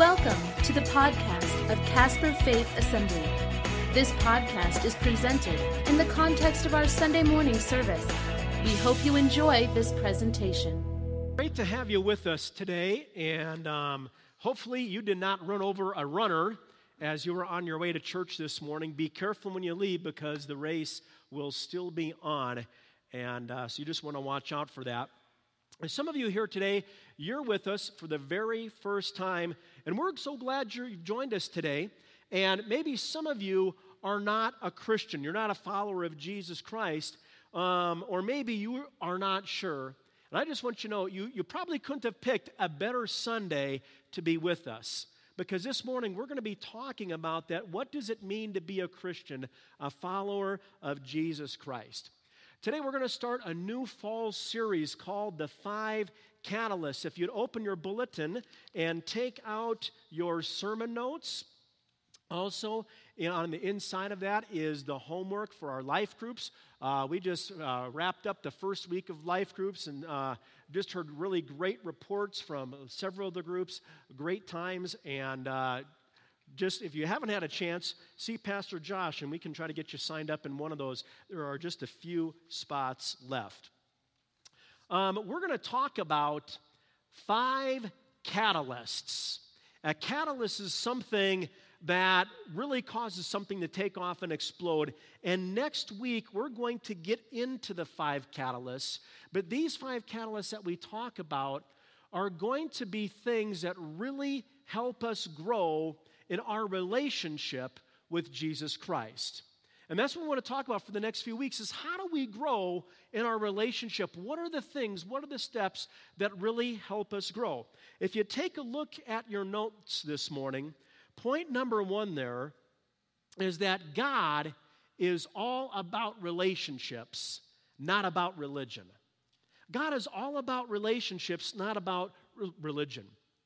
Welcome to the podcast of Casper Faith Assembly. This podcast is presented in the context of our Sunday morning service. We hope you enjoy this presentation. Great to have you with us today, and hopefully you did not run over a runner as you were on your way to church this morning. Be careful when you leave because the race will still be on, and so you just want to watch out for that. And some of you here today, you're with us for the very first time, and we're so glad you've joined us today. And maybe some of you are not a Christian, you're not a follower of Jesus Christ, or maybe you are not sure. And I just want you to know, you probably couldn't have picked a better Sunday to be with us. Because this morning we're going to be talking about that. What does it mean to be a Christian, a follower of Jesus Christ? Today we're going to start a new fall series called The 5 Catalysts. If you'd open your bulletin and take out your sermon notes. Also, on the inside of that is the homework for our life groups. We just wrapped up the first week of life groups and just heard really great reports from several of the groups, great times, and just if you haven't had a chance, see Pastor Josh, and we can try to get you signed up in one of those. There are just a few spots left. We're going to talk about 5 catalysts. A catalyst is something that really causes something to take off and explode. And next week, we're going to get into the 5 catalysts. But these 5 catalysts that we talk about are going to be things that really help us grow in our relationship with Jesus Christ. And that's what we want to talk about for the next few weeks is how do we grow in our relationship? What are the things, what are the steps that really help us grow? If you take a look at your notes this morning, point number 1 there is that God is all about relationships, not about religion. God is all about relationships, not about religion.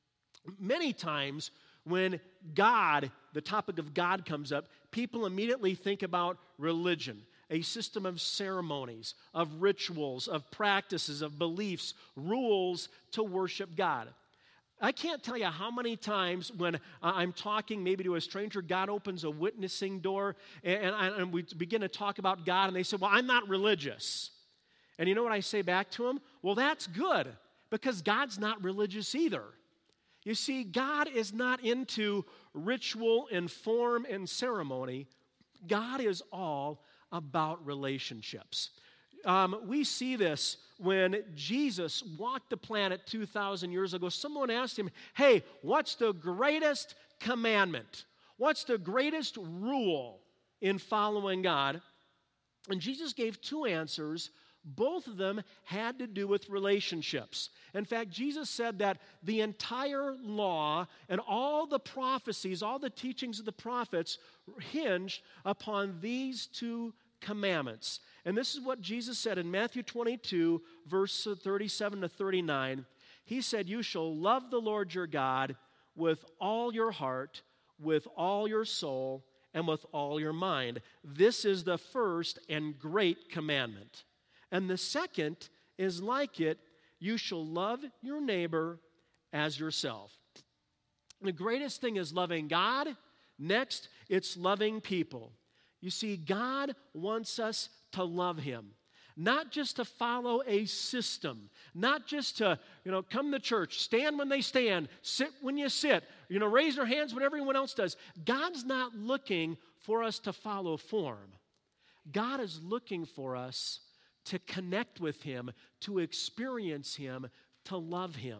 Many times when God, the topic of God comes up, people immediately think about religion, a system of ceremonies, of rituals, of practices, of beliefs, rules to worship God. I can't tell you how many times when I'm talking maybe to a stranger, God opens a witnessing door, and we begin to talk about God, and they say, well, I'm not religious. And you know what I say back to them? Well, that's good, because God's not religious either. You see, God is not into ritual and form and ceremony. God is all about relationships. We see this when Jesus walked the planet 2,000 years ago. Someone asked him, hey, what's the greatest commandment? What's the greatest rule in following God? And Jesus gave 2 answers. Both of them had to do with relationships. In fact, Jesus said that the entire law and all the prophecies, all the teachings of the prophets hinged upon these 2 commandments. And this is what Jesus said in Matthew 22, verse 37 to 39. He said, you shall love the Lord your God with all your heart, with all your soul, and with all your mind. This is the first and great commandment. And the second is like it, you shall love your neighbor as yourself. The greatest thing is loving God. Next, it's loving people. You see, God wants us to love Him. Not just to follow a system. Not just to, come to church, stand when they stand, sit when you sit, raise your hands when everyone else does. God's not looking for us to follow form. God is looking for us to connect with Him, to experience Him, to love Him.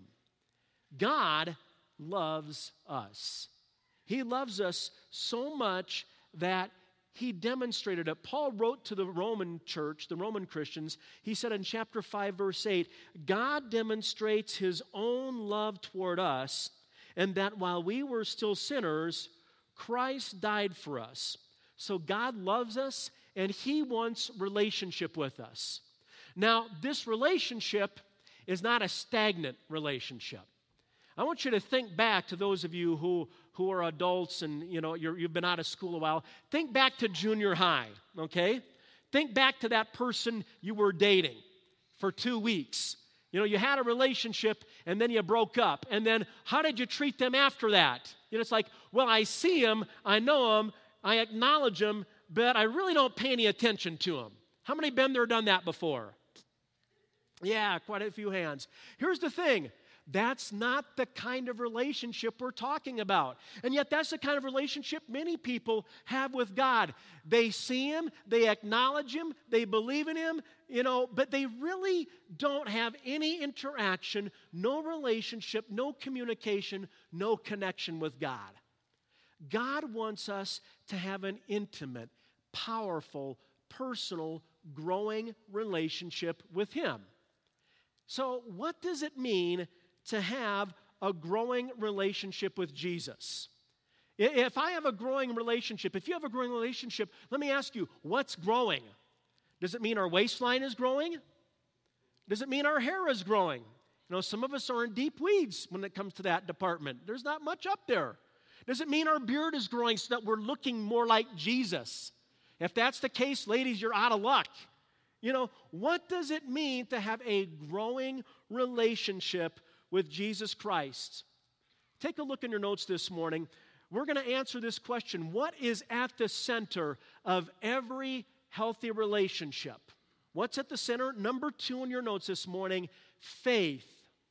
God loves us. He loves us so much that He demonstrated it. Paul wrote to the Roman church, the Roman Christians, he said in chapter 5, verse 8, God demonstrates His own love toward us, and that while we were still sinners, Christ died for us. So God loves us, and He wants relationship with us. Now, this relationship is not a stagnant relationship. I want you to think back to those of you who are adults and you've been out of school a while. Think back to junior high, okay? Think back to that person you were dating for 2 weeks. You know, you had a relationship and then you broke up. And then how did you treat them after that? You know, it's like, well, I see them, I know them, I acknowledge them, but I really don't pay any attention to them. How many been there, done that before? Yeah, quite a few hands. Here's the thing. That's not the kind of relationship we're talking about. And yet that's the kind of relationship many people have with God. They see Him, they acknowledge Him, they believe in Him, you know, but they really don't have any interaction, no relationship, no communication, no connection with God. God wants us to have an intimate, powerful, personal, growing relationship with Him. So what does it mean to have a growing relationship with Jesus? If I have a growing relationship, if you have a growing relationship, let me ask you, what's growing? Does it mean our waistline is growing? Does it mean our hair is growing? You know, some of us are in deep weeds when it comes to that department. There's not much up there. Does it mean our beard is growing so that we're looking more like Jesus? If that's the case, ladies, you're out of luck. You know, what does it mean to have a growing relationship with Jesus Christ? Take a look in your notes this morning. We're going to answer this question. What is at the center of every healthy relationship? What's at the center? Number 2 in your notes this morning, faith.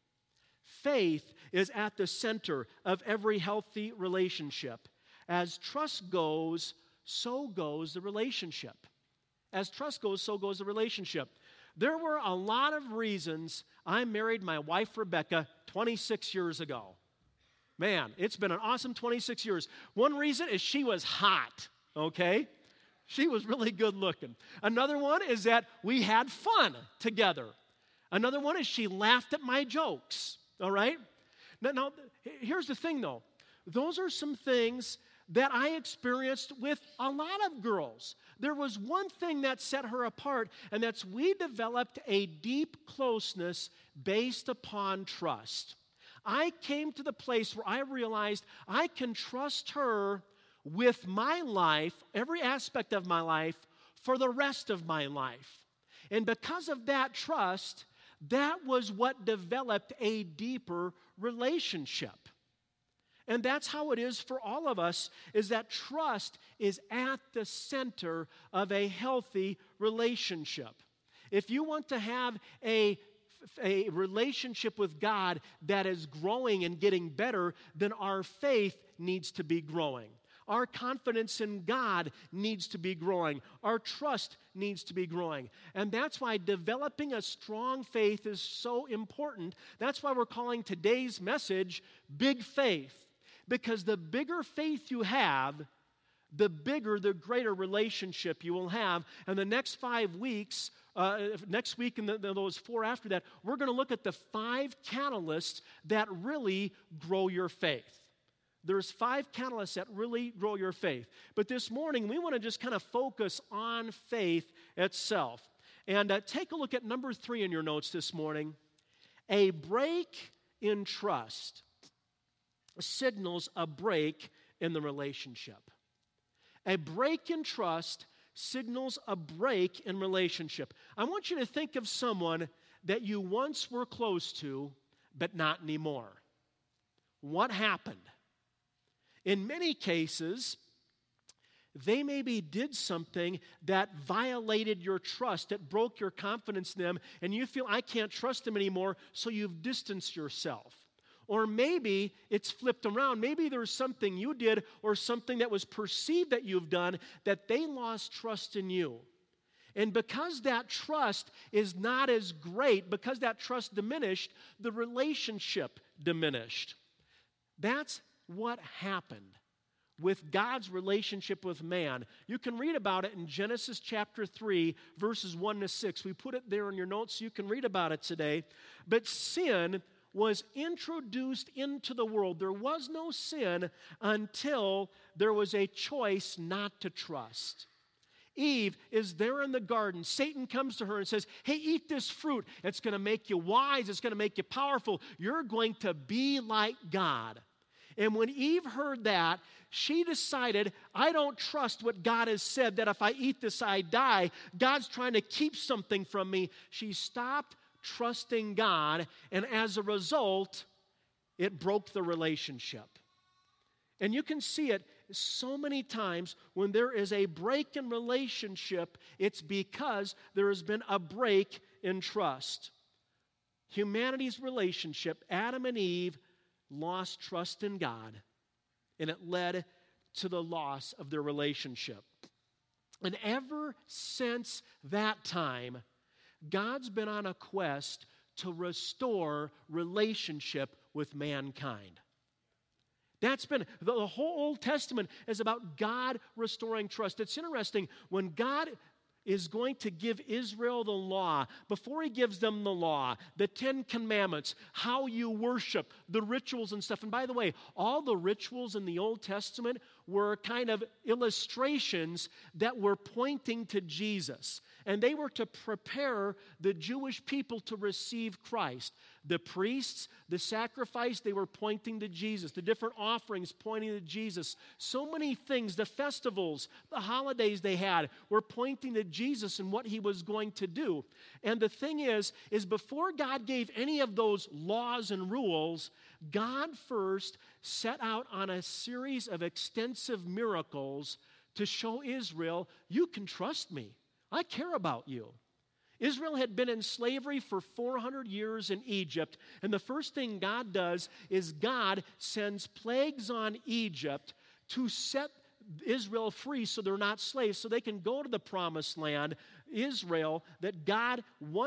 Faith is at the center of every healthy relationship. As trust goes, so goes the relationship. As trust goes, so goes the relationship. There were a lot of reasons I married my wife, Rebecca, 26 years ago. Man, it's been an awesome 26 years. One reason is she was hot, okay? She was really good looking. Another one is that we had fun together. Another one is she laughed at my jokes, all right? Now, here's the thing, though. Those are some things that I experienced with a lot of girls. There was one thing that set her apart, and that's we developed a deep closeness based upon trust. I came to the place where I realized I can trust her with my life, every aspect of my life, for the rest of my life. And because of that trust, that was what developed a deeper relationship. And that's how it is for all of us, is that trust is at the center of a healthy relationship. If you want to have a relationship with God that is growing and getting better, then our faith needs to be growing. Our confidence in God needs to be growing. Our trust needs to be growing. And that's why developing a strong faith is so important. That's why we're calling today's message Big Faith. Because the bigger faith you have, the bigger, the greater relationship you will have. And the next 5 weeks, next week and those 4 after that, we're going to look at the 5 catalysts that really grow your faith. There's 5 catalysts that really grow your faith. But this morning, we want to just kind of focus on faith itself. And take a look at number 3 in your notes this morning. A break in trust signals a break in the relationship. A break in trust signals a break in relationship. I want you to think of someone that you once were close to, but not anymore. What happened? In many cases, they maybe did something that violated your trust, that broke your confidence in them, and you feel, I can't trust them anymore, so you've distanced yourself. Or maybe it's flipped around. Maybe there's something you did or something that was perceived that you've done that they lost trust in you. And because that trust is not as great, because that trust diminished, the relationship diminished. That's what happened with God's relationship with man. You can read about it in Genesis chapter 3, verses 1 to 6. We put it there in your notes so you can read about it today. But sin was introduced into the world. There was no sin until there was a choice not to trust. Eve is there in the garden. Satan comes to her and says, hey, eat this fruit. It's going to make you wise. It's going to make you powerful. You're going to be like God. And when Eve heard that, she decided, I don't trust what God has said, that if I eat this, I die. God's trying to keep something from me. She stopped trusting God, and as a result, it broke the relationship. And you can see it so many times when there is a break in relationship, it's because there has been a break in trust. Humanity's relationship, Adam and Eve lost trust in God, and it led to the loss of their relationship. And ever since that time, God's been on a quest to restore relationship with mankind. That's been, the whole Old Testament is about God restoring trust. It's interesting, when God is going to give Israel the law, before he gives them the law, the 10 Commandments, how you worship, the rituals and stuff. And by the way, all the rituals in the Old Testament were kind of illustrations that were pointing to Jesus. And they were to prepare the Jewish people to receive Christ. The priests, the sacrifice, they were pointing to Jesus. The different offerings pointing to Jesus. So many things, the festivals, the holidays they had were pointing to Jesus and what he was going to do. And the thing is before God gave any of those laws and rules, God first set out on a series of extensive miracles to show Israel, you can trust me. I care about you. Israel had been in slavery for 400 years in Egypt, and the first thing God does is God sends plagues on Egypt to set Israel free so they're not slaves, so they can go to the promised land, Israel, that God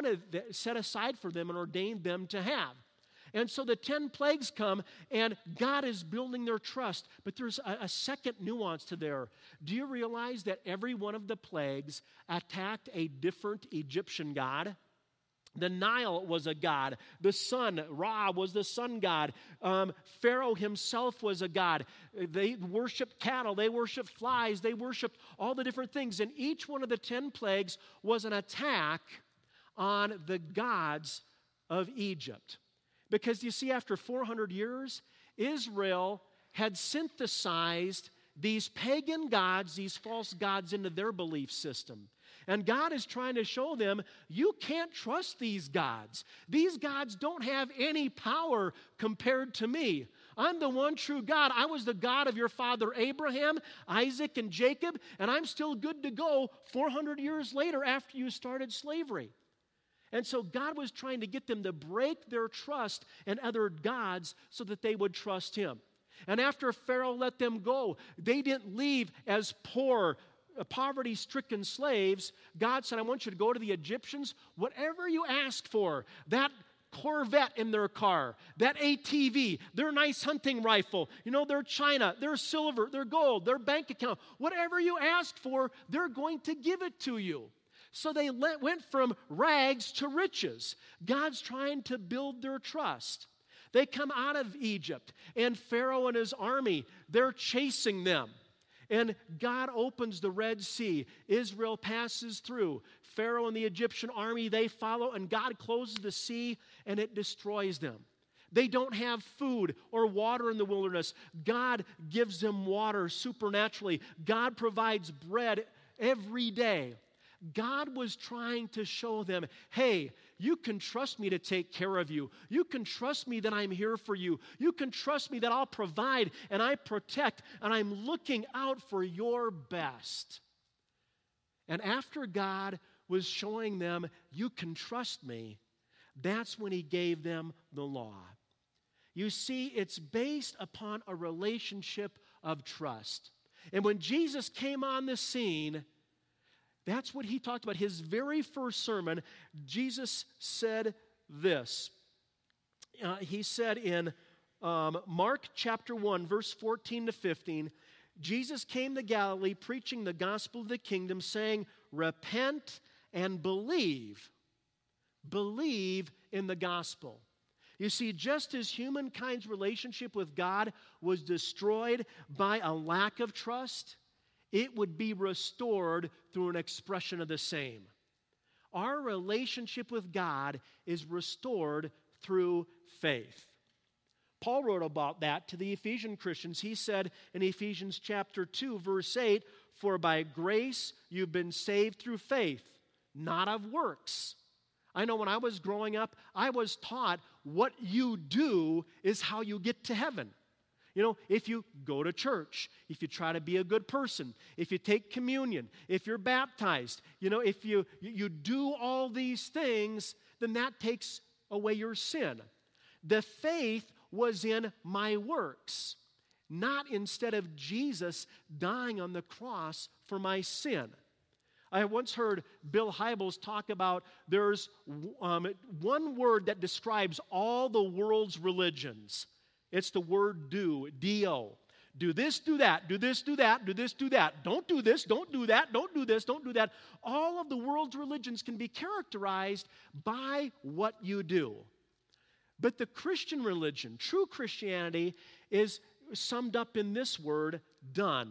set aside for them and ordained them to have. And so the 10 plagues come, and God is building their trust. But there's a second nuance to there. Do you realize that every one of the plagues attacked a different Egyptian god? The Nile was a god. The sun, Ra, was the sun god. Pharaoh himself was a god. They worshiped cattle. They worshiped flies. They worshiped all the different things. And each one of the 10 plagues was an attack on the gods of Egypt. Because you see, after 400 years, Israel had synthesized these pagan gods, these false gods, into their belief system. And God is trying to show them, you can't trust these gods. These gods don't have any power compared to me. I'm the one true God. I was the God of your father Abraham, Isaac, and Jacob, and I'm still good to go 400 years later after you started slavery. And so God was trying to get them to break their trust in other gods so that they would trust him. And after Pharaoh let them go, they didn't leave as poor, poverty-stricken slaves. God said, I want you to go to the Egyptians. Whatever you ask for, that Corvette in their car, that ATV, their nice hunting rifle, their china, their silver, their gold, their bank account, whatever you ask for, they're going to give it to you. So they went from rags to riches. God's trying to build their trust. They come out of Egypt, and Pharaoh and his army, they're chasing them. And God opens the Red Sea. Israel passes through. Pharaoh and the Egyptian army, they follow, and God closes the sea, and it destroys them. They don't have food or water in the wilderness. God gives them water supernaturally. God provides bread every day. God was trying to show them, hey, you can trust me to take care of you. You can trust me that I'm here for you. You can trust me that I'll provide and I protect and I'm looking out for your best. And after God was showing them, you can trust me, that's when he gave them the law. You see, it's based upon a relationship of trust. And when Jesus came on the scene, that's what he talked about. His very first sermon, Jesus said this. He said in Mark chapter 1, verse 14 to 15, Jesus came to Galilee preaching the gospel of the kingdom, saying, repent and believe. Believe in the gospel. You see, just as humankind's relationship with God was destroyed by a lack of trust, it would be restored through an expression of the same. Our relationship with God is restored through faith. Paul wrote about that to the Ephesian Christians. He said in Ephesians chapter 2, verse 8, for by grace you've been saved through faith, not of works. I know when I was growing up, I was taught what you do is how you get to heaven. You know, if you go to church, if you try to be a good person, if you take communion, if you're baptized, you know, if you do all these things, then that takes away your sin. The faith was in my works, not instead of Jesus dying on the cross for my sin. I once heard Bill Hybels talk about there's one word that describes all the world's religions. It's the word do, D-O. Do this, do that, do this, do that, do this, do that. Don't do this, don't do that, don't do this, don't do that. All of the world's religions can be characterized by what you do. But the Christian religion, true Christianity, is summed up in this word, done.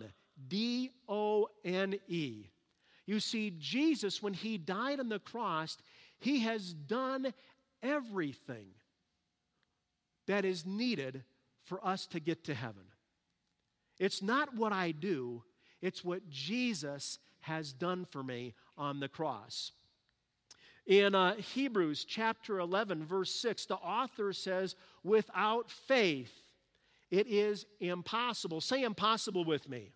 D-O-N-E. You see, Jesus, when he died on the cross, he has done everything that is needed for us to get to heaven. It's not what I do, it's what Jesus has done for me on the cross. In Hebrews chapter 11, verse 6, the author says, without faith, it is impossible. Say impossible with me.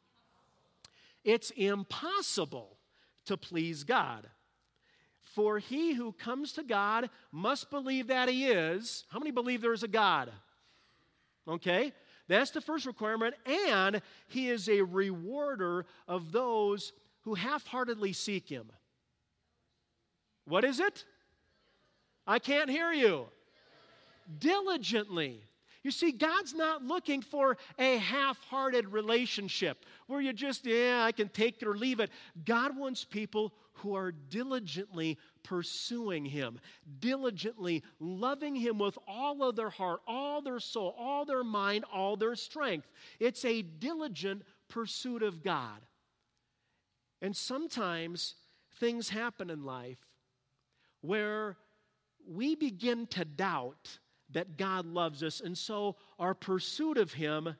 It's impossible to please God. For he who comes to God must believe that he is. How many believe there is a God? Okay, that's the first requirement. And he is a rewarder of those who half-heartedly seek him. What is it? I can't hear you. Diligently. You see, God's not looking for a half-hearted relationship where you just, I can take it or leave it. God wants people who are diligently pursuing him, diligently loving him with all of their heart, all their soul, all their mind, all their strength. It's a diligent pursuit of God. And sometimes things happen in life where we begin to doubt that God loves us, and so our pursuit of him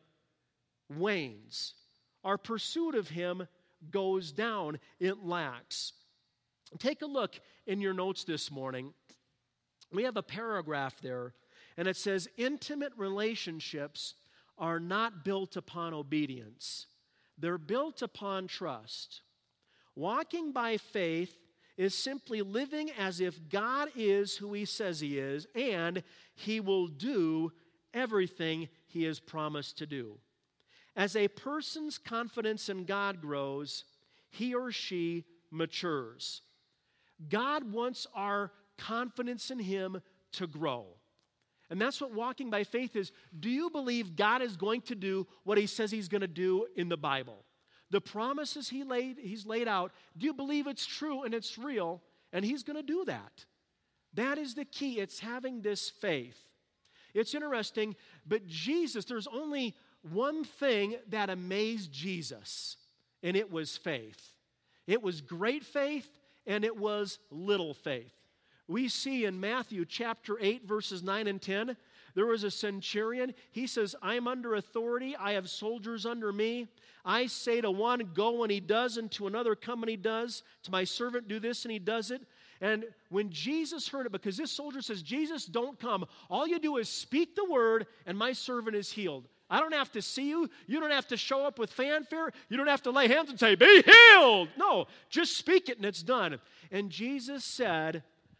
wanes. Our pursuit of him goes down. It lacks. Take a look in your notes this morning. We have a paragraph there, and it says, intimate relationships are not built upon obedience. They're built upon trust. Walking by faith is simply living as if God is who he says he is, and he will do everything he has promised to do. As a person's confidence in God grows, he or she matures. God wants our confidence in him to grow. And that's what walking by faith is. Do you believe God is going to do what he says he's going to do in the Bible? The promises he's laid out, do you believe it's true and it's real, and he's going to do that? That is the key. It's having this faith. It's interesting, but Jesus, there's only one thing that amazed Jesus, and it was faith. It was great faith, and it was little faith. We see in Matthew chapter 8, verses 9 and 10, there was a centurion. He says, I'm under authority. I have soldiers under me. I say to one, go, and he does, and to another, come, and he does. To my servant, do this, and he does it. And when Jesus heard it, because this soldier says, Jesus, don't come. All you do is speak the word, and my servant is healed. I don't have to see you. You don't have to show up with fanfare. You don't have to lay hands and say, be healed. No, just speak it, and it's done. And Jesus said,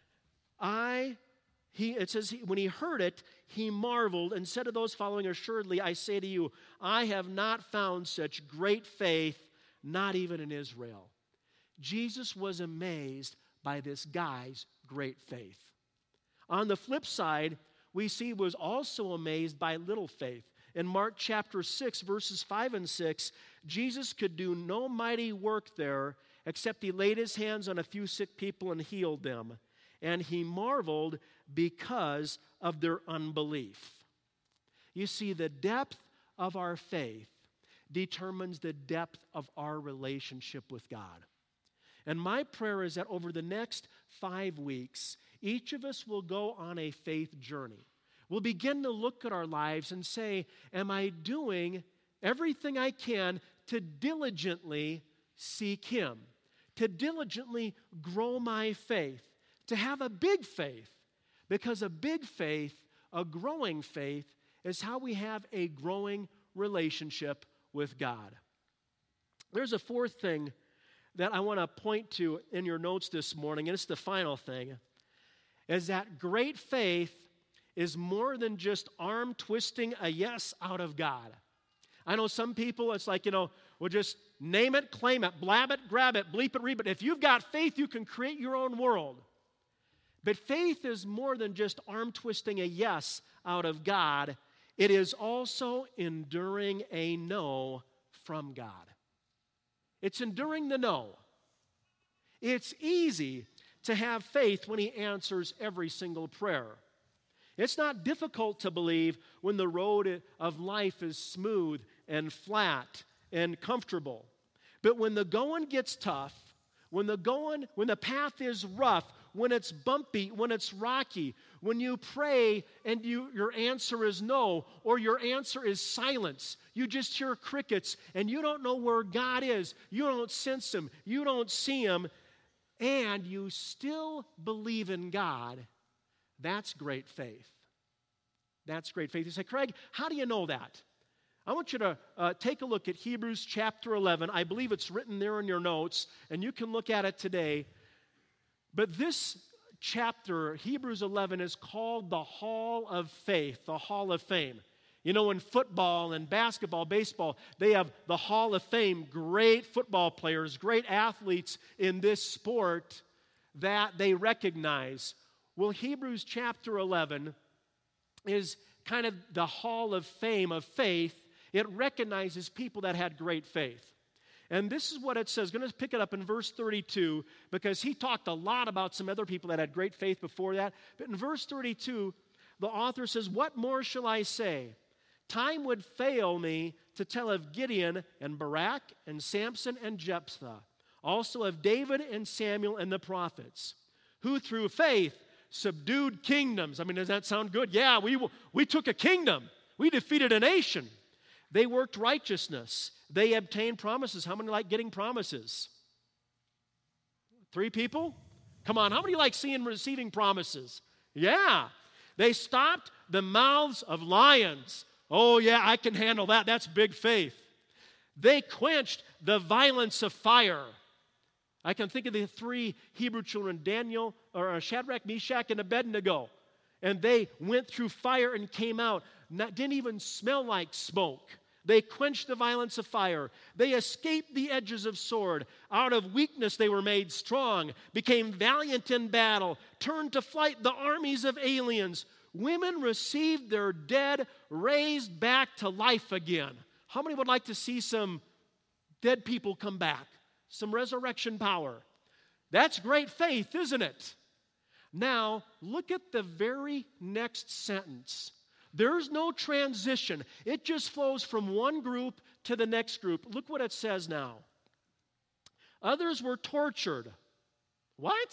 it says, when he heard it, he marveled and said to those following, assuredly, I say to you, I have not found such great faith, not even in Israel. Jesus was amazed by this guy's great faith. On the flip side, we see he was also amazed by little faith. In Mark chapter 6, verses 5 and 6, Jesus could do no mighty work there, except he laid his hands on a few sick people and healed them. And he marveled because of their unbelief. You see, the depth of our faith determines the depth of our relationship with God. And my prayer is that over the next 5 weeks, each of us will go on a faith journey. We'll begin to look at our lives and say, am I doing everything I can to diligently seek him, to diligently grow my faith, to have a big faith, because a big faith, a growing faith, is how we have a growing relationship with God. There's a fourth thing that I want to point to in your notes this morning, and it's the final thing, is that great faith is more than just arm twisting a yes out of God. I know some people, it's like, well, just name it, claim it, blab it, grab it, bleep it, read it. If you've got faith, you can create your own world. But faith is more than just arm twisting a yes out of God. It is also enduring a no from God. It's enduring the no. It's easy to have faith when He answers every single prayer. It's not difficult to believe when the road of life is smooth and flat and comfortable. But when the going gets tough, when the path is rough, when it's bumpy, when it's rocky, when you pray and your answer is no, or your answer is silence, you just hear crickets and you don't know where God is, you don't sense Him, you don't see Him, and you still believe in God, that's great faith. That's great faith. You say, Craig, how do you know that? I want you to take a look at Hebrews chapter 11. I believe it's written there in your notes, and you can look at it today. But this chapter, Hebrews 11, is called the Hall of Faith, the Hall of Fame. In football and basketball, baseball, they have the Hall of Fame, great football players, great athletes in this sport that they recognize. Well, Hebrews chapter 11 is kind of the Hall of Fame of faith. It recognizes people that had great faith. And this is what it says. I'm going to pick it up in verse 32 because he talked a lot about some other people that had great faith before that. But in verse 32, the author says, "What more shall I say? Time would fail me to tell of Gideon and Barak and Samson and Jephthah, also of David and Samuel and the prophets, who through faith subdued kingdoms." I mean, does that sound good? Yeah, we took a kingdom. We defeated a nation. They worked righteousness. They obtained promises. How many like getting promises? 3 people? Come on, how many like seeing and receiving promises? Yeah. They stopped the mouths of lions. Oh, yeah, I can handle that. That's big faith. They quenched the violence of fire. I can think of the 3 Hebrew children, Daniel, or Shadrach, Meshach, and Abednego. And they went through fire and came out. Didn't even smell like smoke. They quenched the violence of fire. They escaped the edges of sword. Out of weakness they were made strong, became valiant in battle, turned to flight the armies of aliens. Women received their dead, raised back to life again. How many would like to see some dead people come back? Some resurrection power. That's great faith, isn't it? Now, look at the very next sentence. There's no transition. It just flows from one group to the next group. Look what it says now. Others were tortured. What?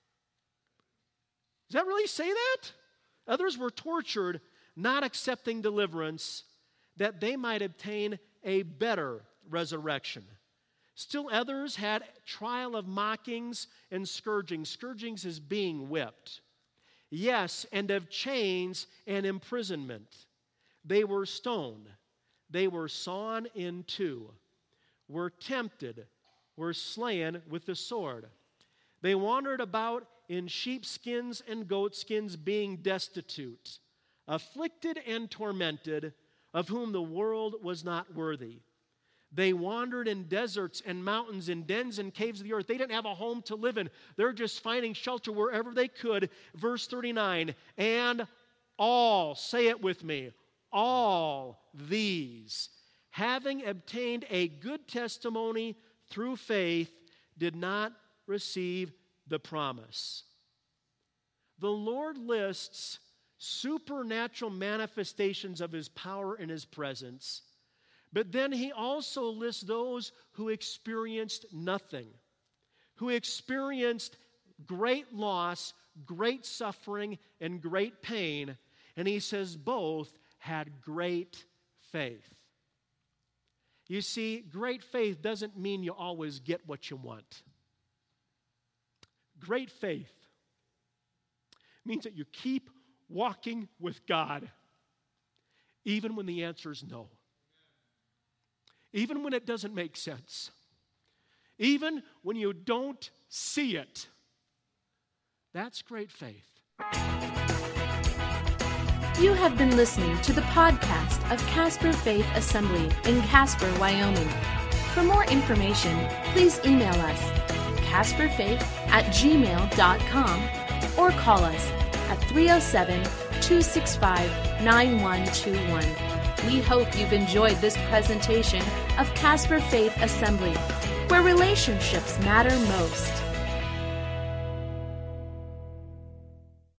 Does that really say that? Others were tortured, not accepting deliverance, that they might obtain a better resurrection. Still others had trial of mockings and scourgings. Scourgings is being whipped. Yes, and of chains and imprisonment. They were stoned. They were sawn in two, were tempted, were slain with the sword. They wandered about in sheepskins and goatskins, being destitute, afflicted and tormented, of whom the world was not worthy. They wandered in deserts and mountains, in dens and caves of the earth. They didn't have a home to live in. They're just finding shelter wherever they could. Verse 39, and all, say it with me, all these, having obtained a good testimony through faith, did not receive the promise. The Lord lists supernatural manifestations of His power and His presence. But then He also lists those who experienced nothing, who experienced great loss, great suffering, and great pain. And He says both had great faith. You see, great faith doesn't mean you always get what you want. Great faith means that you keep walking with God, even when the answer is no. Even when it doesn't make sense. Even when you don't see it. That's great faith. You have been listening to the podcast of Casper Faith Assembly in Casper, Wyoming. For more information, please email us casperfaith@gmail.com or call us at 307-265-9121. We hope you've enjoyed this presentation of Casper Faith Assembly, where relationships matter most.